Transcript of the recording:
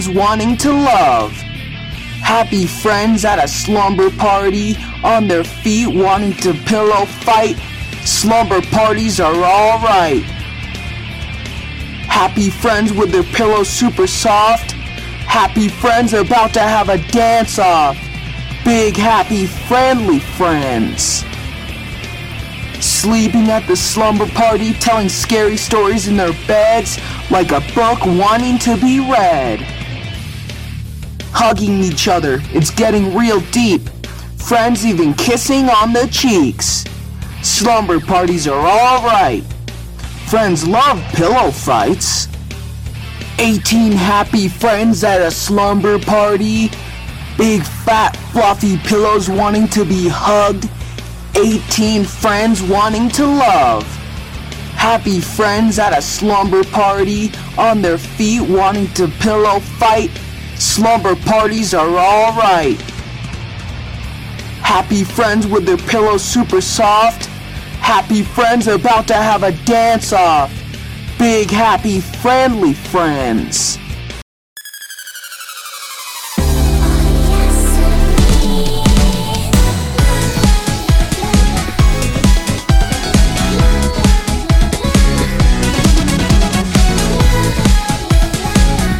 wanting to love. Happy friends at a slumber party, on their feet wanting to pillow fight. Slumber parties are alright. Happy friends with their pillows super soft. Happy friends about to have a dance off. Big happy friendly friends. Sleeping at the slumber party, telling scary stories in their beds, like a book wanting to be read. Hugging each other, it's getting real deep. Friends even kissing on the cheeks. Slumber parties are alright. Friends love pillow fights. 18 happy friends at a slumber party. Big fat fluffy pillows wanting to be hugged. 18 friends wanting to love. Happy friends at a slumber party, on their feet wanting to pillow fight. Slumber parties are alright. Happy friends with their pillows super soft. Happy friends about to have a dance off. Big happy friendly friends.